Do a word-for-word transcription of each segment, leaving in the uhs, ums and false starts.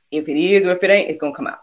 If it is or if it ain't, it's gonna come out.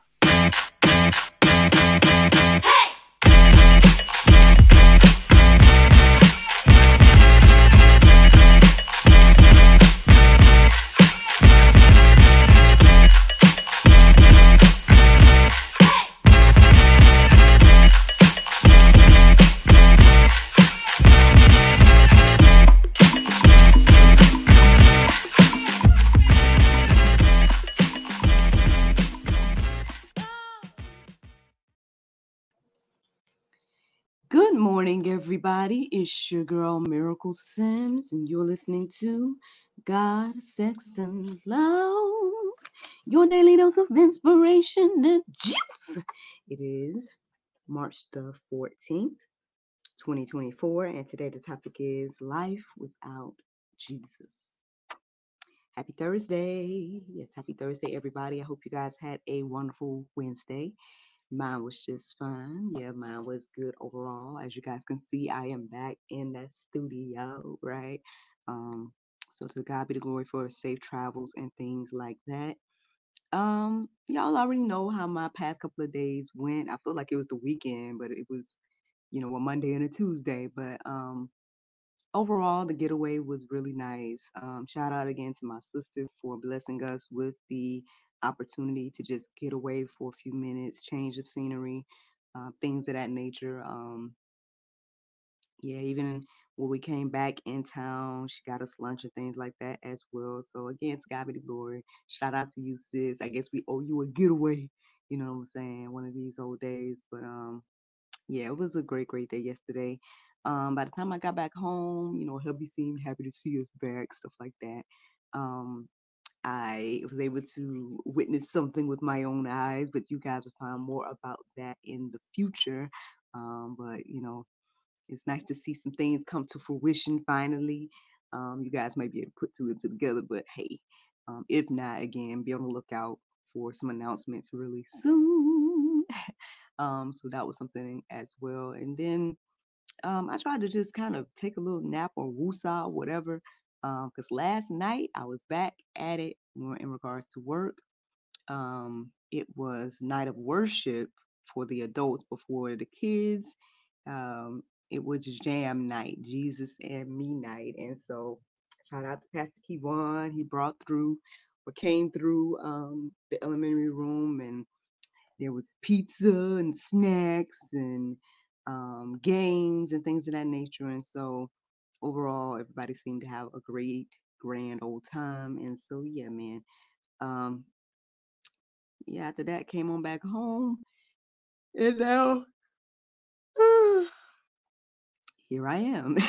Good morning, everybody. It's your girl Miracle Sims, and you're listening to God, Sex, and Love, your daily dose of inspiration and juice. It is March the fourteenth, twenty twenty-four, and today the topic is life without Jesus. Happy Thursday. Yes, happy Thursday, everybody. I hope you guys had a wonderful Wednesday. Mine was just fun. Yeah, mine was good overall. As you guys can see, I am back in that studio, right? Um, so to God be the glory for safe travels and things like that. Um, y'all already know how my past couple of days went. I feel like it was the weekend, but it was, you know, a Monday and a Tuesday. But um, overall, the getaway was really nice. Um, shout out again to my sister for blessing us with the opportunity to just get away for a few minutes, change of scenery, uh, things of that nature. Um, yeah, even when we came back in town, she got us lunch and things like that as well. So again, to God be the glory. Shout out to you, sis. I guess we owe you a getaway. You know what I'm saying? One of these old days, but um yeah, it was a great, great day yesterday. Um, by the time I got back home, you know, hubby seemed happy to see us back, stuff like that. Um, I was able to witness something with my own eyes, but you guys will find more about that in the future. Um, but you know, it's nice to see some things come to fruition finally. Um, you guys might be able to put two and two together, but hey, um, if not, again, be on the lookout for some announcements really soon. Um, so that was something as well. And then um, I tried to just kind of take a little nap or woosah, whatever. Um, because last night I was back at it more in regards to work. Um, it was night of worship for the adults before the kids. Um, it was jam night, Jesus and me night. And so shout out to Pastor Kevon. He brought through or came through um, the elementary room, and there was pizza and snacks and um, games and things of that nature. And so overall, everybody seemed to have a great, grand old time. And so, yeah, man. Um, yeah, after that, came on back home. And now, uh, here I am.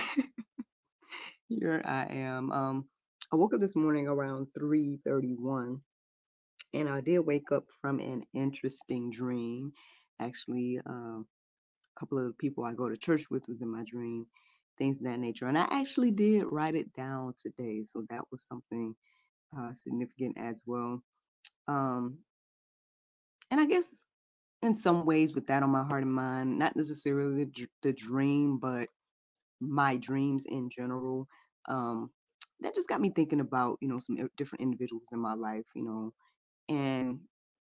Here I am. Um, I woke up this morning around three thirty-one, and I did wake up from an interesting dream. Actually, um, couple of people I go to church with was in my dream, things of that nature. And I actually did write it down today, so that was something uh, significant as well. Um, and I guess in some ways, with that on my heart and mind, not necessarily the, the dream, but my dreams in general. Um, that just got me thinking about, you know, some different individuals in my life, you know, and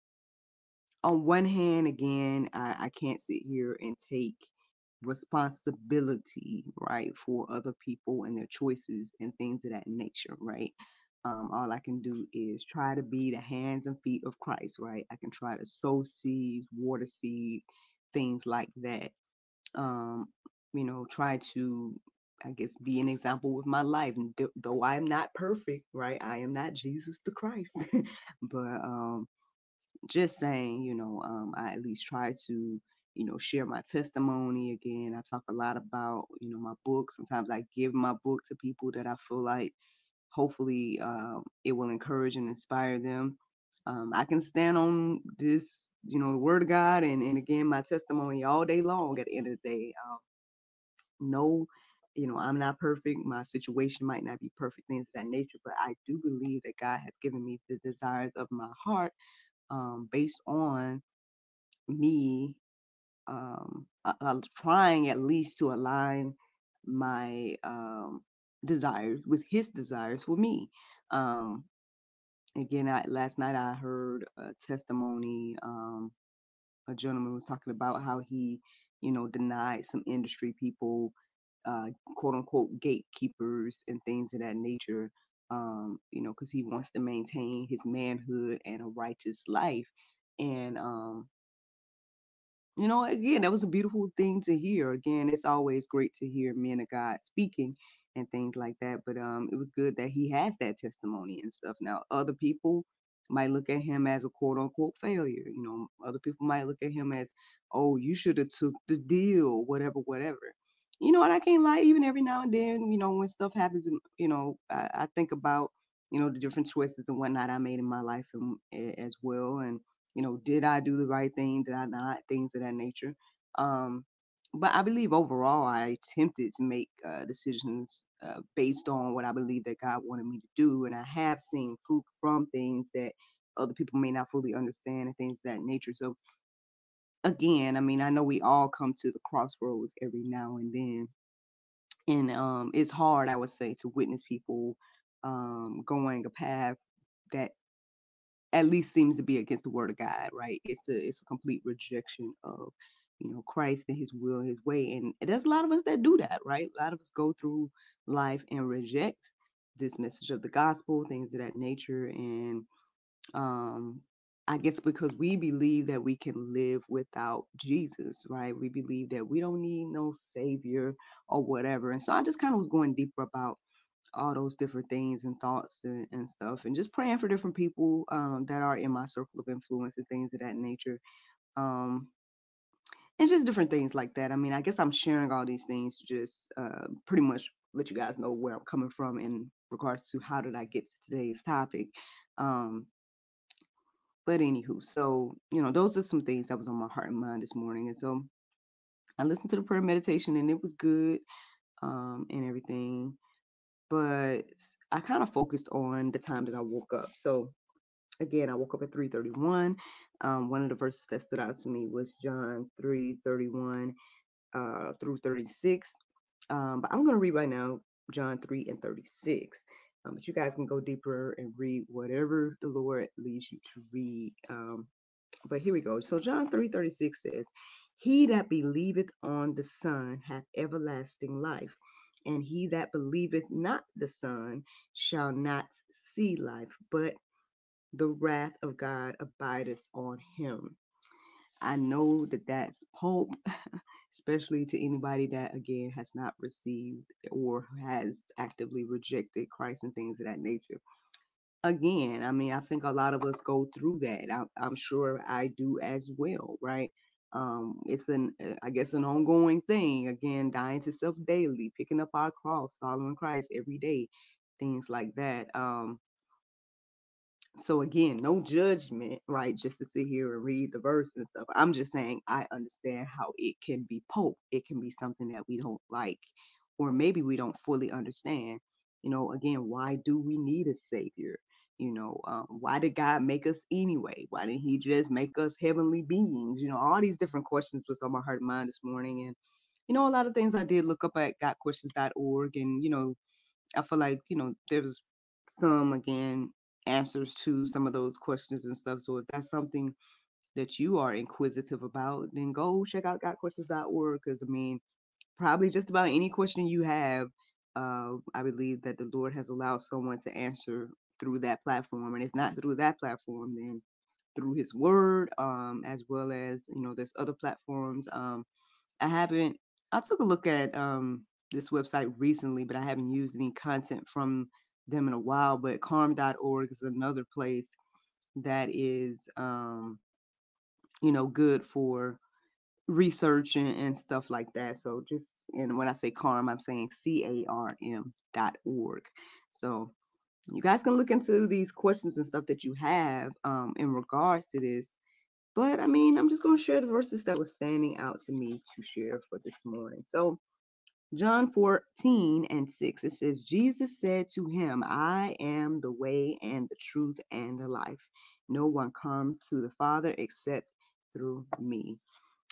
on one hand, again, I, I can't sit here and take responsibility, right, for other people and their choices and things of that nature, right? Um, all I can do is try to be the hands and feet of Christ, right? I can try to sow seeds, water seeds, things like that. Um, you know, try to, I guess, be an example with my life. And th- though I am not perfect, right? I am not Jesus the Christ, but um, just saying, you know, um, I at least try to, you know, share my testimony. Again, I talk a lot about, you know, my book. Sometimes I give my book to people that I feel like hopefully um, it will encourage and inspire them. Um, I can stand on this, you know, the word of God and, and again, my testimony all day long at the end of the day. Um, no, you know, I'm not perfect. My situation might not be perfect, things of that nature, but I do believe that God has given me the desires of my heart um, based on me um, uh, uh, trying at least to align my um, desires with his desires for me. Um, Again, I, last night I heard a testimony. Um, a gentleman was talking about how he, you know, denied some industry people, uh, quote unquote gatekeepers and things of that nature, um, you know, because he wants to maintain his manhood and a righteous life. And um, you know, again, that was a beautiful thing to hear. Again, it's always great to hear men of God speaking and things like that. But um, it was good that he has that testimony and stuff. Now, other people might look at him as a quote unquote failure. You know, other people might look at him as, oh, you should have took the deal, whatever, whatever. You know, and I can't lie. Even every now and then, you know, when stuff happens, and you know, I, I think about, you know, the different choices and whatnot I made in my life and, as well, and you know, did I do the right thing? Did I not? Things of that nature. Um, but I believe overall I attempted to make uh, decisions uh, based on what I believe that God wanted me to do. And I have seen fruit from things that other people may not fully understand and things of that nature. So again, I mean, I know we all come to the crossroads every now and then. And um, it's hard, I would say, to witness people um, going a path that at least seems to be against the word of God, right? It's a it's a complete rejection of, you know, Christ and his will, his way. And there's a lot of us that do that, right? A lot of us go through life and reject this message of the gospel, things of that nature. And um I guess because we believe that we can live without Jesus, right? We believe that we don't need no savior or whatever. And so I just kind of was going deeper about all those different things and thoughts and, and stuff, and just praying for different people um, that are in my circle of influence and things of that nature, um, and just different things like that. I mean, I guess I'm sharing all these things to just uh, pretty much let you guys know where I'm coming from in regards to how did I get to today's topic. Um, but anywho, so you know, those are some things that was on my heart and mind this morning, and so I listened to the prayer meditation, and it was good um, and everything. But I kind of focused on the time that I woke up. So again, I woke up at three thirty-one. Um, one of the verses that stood out to me was John three thirty-one uh, through thirty-six. Um, but I'm going to read right now John three and thirty-six. Um, but you guys can go deeper and read whatever the Lord leads you to read. Um, but here we go. So John three thirty-six says, he that believeth on the Son hath everlasting life, and he that believeth not the Son shall not see life, but the wrath of God abideth on him. I know that that's Pope, especially to anybody that, again, has not received or has actively rejected Christ and things of that nature. Again, I mean, I think a lot of us go through that. I, I'm sure I do as well, right? Um, it's an, uh, I guess, an ongoing thing. Again, dying to self daily, picking up our cross, following Christ every day, things like that. Um, so again, no judgment, right? Just to sit here and read the verse and stuff. I'm just saying I understand how it can be pope. It can be something that we don't like, or maybe we don't fully understand. You know, again, why do we need a savior? You know, um, why did God make us anyway? Why didn't He just make us heavenly beings? You know, all these different questions was on my heart and mind this morning, and you know, a lot of things I did look up at got questions dot org, and you know, I feel like, you know, there's some, again, answers to some of those questions and stuff. So if that's something that you are inquisitive about, then go check out got questions dot org. Because, I mean, probably just about any question you have, uh, I believe that the Lord has allowed someone to answer through that platform. And if not through that platform, then through his word, um, as well as, you know, there's other platforms. Um, I haven't, I took a look at um, this website recently, but I haven't used any content from them in a while. But calm dot org is another place that is, um, you know, good for research and, and stuff like that. So just, and when I say calm, I'm saying C A R M dot org. So you guys can look into these questions and stuff that you have um, in regards to this. But I mean, I'm just going to share the verses that was standing out to me to share for this morning. So John fourteen and six, it says, Jesus said to him, I am the way and the truth and the life. No one comes to the Father except through me.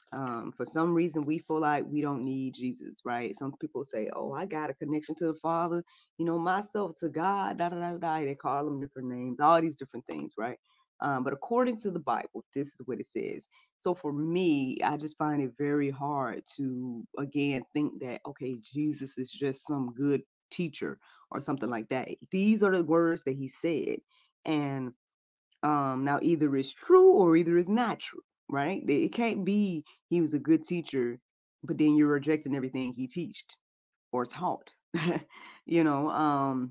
Um, for some reason, we feel like we don't need Jesus, right? Some people say, "Oh, I got a connection to the Father, you know, myself to God." Da da da da. They call them different names, all these different things, right? Um, but according to the Bible, this is what it says. So for me, I just find it very hard to again think that okay, Jesus is just some good teacher or something like that. These are the words that he said, and um, now either it's true or either it's not true, right? It can't be he was a good teacher, but then you're rejecting everything he teached or taught. you know, um,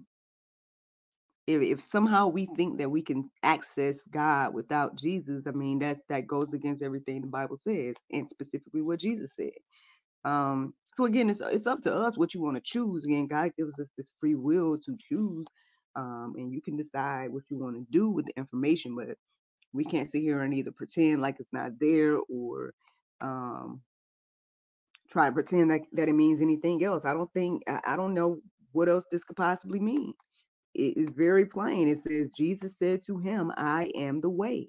if, if somehow we think that we can access God without Jesus, I mean that's that goes against everything the Bible says, and specifically what Jesus said. Um, so again, it's it's up to us what you want to choose. Again, God gives us this free will to choose, um, and you can decide what you want to do with the information. But we can't sit here and either pretend like it's not there or um, try to pretend that, that it means anything else. I don't think, I, I don't know what else this could possibly mean. It is very plain. It says, Jesus said to him, I am the way.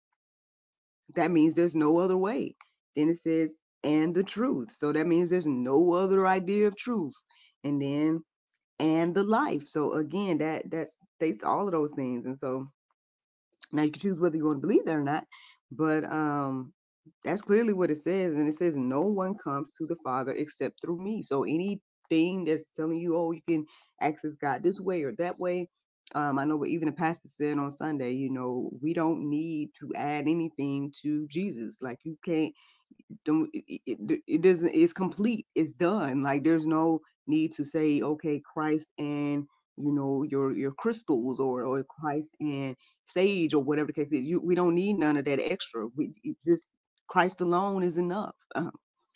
That means there's no other way. Then it says, and the truth. So that means there's no other idea of truth. And then, and the life. So again, that that states all of those things. And so now you can choose whether you want to believe that or not, but um, that's clearly what it says, and it says no one comes to the Father except through me. So anything that's telling you, oh, you can access God this way or that way. Um, I know what even the pastor said on Sunday. You know, we don't need to add anything to Jesus. Like you can't don't it, it, it doesn't it's complete, it's done. Like there's no need to say okay, Christ and you know your your crystals or or Christ and sage or whatever the case is. You, we don't need none of that extra. We it just Christ alone is enough. um,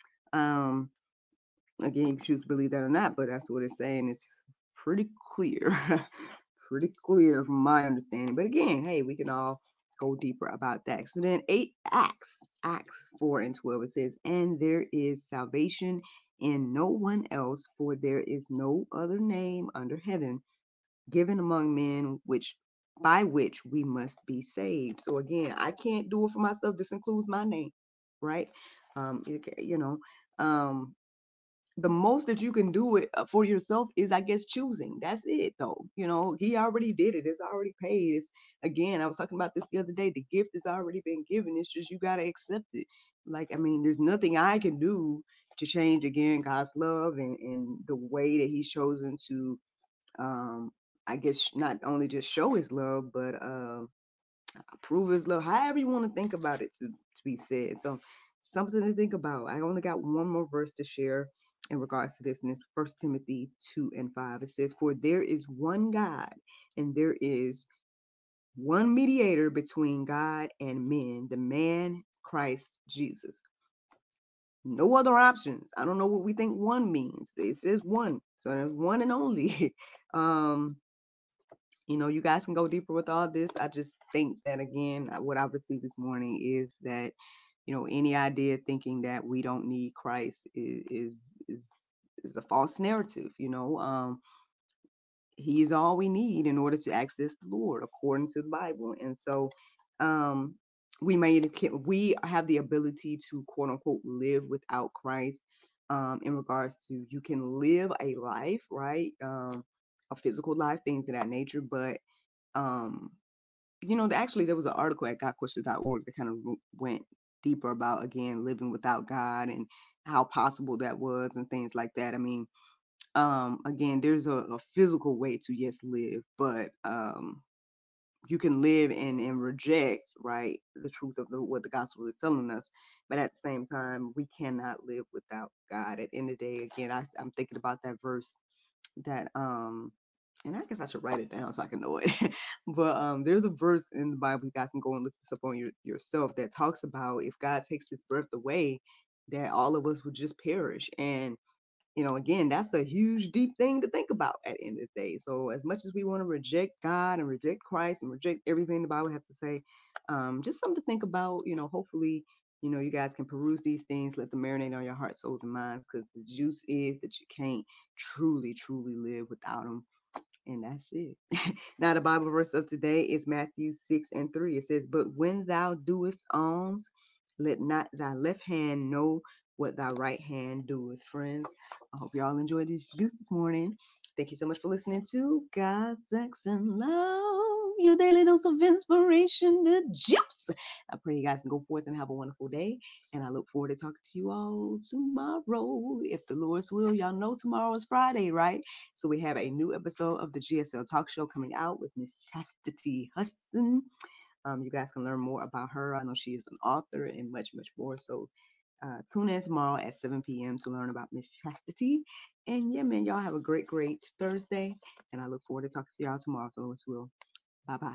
um Again, you choose to believe that or not, but that's what it's saying. It's pretty clear. Pretty clear from my understanding. But again, hey, we can all go deeper about that. So then eight Acts, Acts four and twelve, it says, and there is salvation in no one else, for there is no other name under heaven given among men which by which we must be saved. So again, I can't do it for myself. This includes my name, right? Um, you know, um, the most that you can do it uh, for yourself is I guess choosing. That's it though. You know, he already did it. It's already paid. It's again, I was talking about this the other day. The gift has already been given. It's just you gotta accept it. Like, I mean, there's nothing I can do to change again God's love and, and the way that he's chosen to um I guess not only just show his love, but um prove his love, however you want to think about it to, to be said. So something to think about. I only got one more verse to share in regards to this, and it's First Timothy two and five. It says, for there is one God, and there is one mediator between God and men, the man Christ Jesus. No other options. I don't know what we think one means. It says one. So there's one and only. um you know, you guys can go deeper with all this. I just think that again, uh, what I've received this morning is that, you know, any idea thinking that we don't need Christ is is is, is a false narrative. You know, um, He is all we need in order to access the Lord according to the Bible, and so um, we may we have the ability to quote unquote live without Christ. Um, in regards to you can live a life, right? Um, a physical life, things of that nature, but um you know actually there was an article at got questions dot org that kind of went deeper about again living without God and how possible that was and things like that. I mean, um again, there's a, a physical way to yes live, but um you can live and and reject right the truth of the, what the gospel is telling us, but at the same time we cannot live without God. At the end of the day, again, I, I'm thinking about that verse that um and I guess I should write it down so I can know it. But um there's a verse in the Bible, you guys can go and look this up on your, yourself, that talks about if God takes his breath away, that all of us would just perish. And you know, again, that's a huge, deep thing to think about at the end of the day. So as much as we want to reject God and reject Christ and reject everything the Bible has to say, um, just something to think about. You know, hopefully, you know, you guys can peruse these things, let them marinate on your heart, souls, and minds, because the juice is that you can't truly, truly live without them. And that's it. Now, the Bible verse of today is Matthew six and three. It says, but when thou doest alms, Let not thy left hand know what thy right hand doeth, friends. I hope y'all enjoyed this juice this morning. Thank you so much for listening to God, Sex, and Love, your daily dose of inspiration, the juice. I pray you guys can go forth and have a wonderful day. And I look forward to talking to you all tomorrow. If the Lord's will, y'all know tomorrow is Friday, right? So we have a new episode of the G S L Talk Show coming out with Miss Chastity Hudson. Um, you guys can learn more about her. I know she is an author and much, much more. So uh, tune in tomorrow at seven p.m. to learn about Miss Chastity. And yeah, man, y'all have a great, great Thursday. And I look forward to talking to y'all tomorrow. So Lewis will. Bye bye.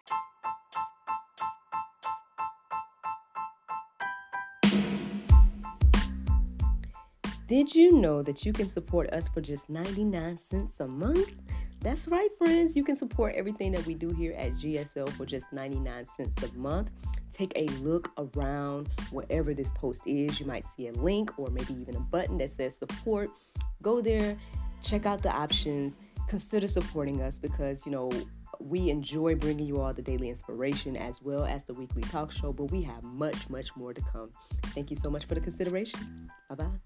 Did you know that you can support us for just ninety-nine cents a month? That's right, friends. You can support everything that we do here at G S L for just ninety-nine cents a month. Take a look around wherever this post is. You might see a link or maybe even a button that says support. Go there, check out the options, consider supporting us because, you know, we enjoy bringing you all the daily inspiration as well as the weekly talk show, but we have much, much more to come. Thank you so much for the consideration. Bye-bye.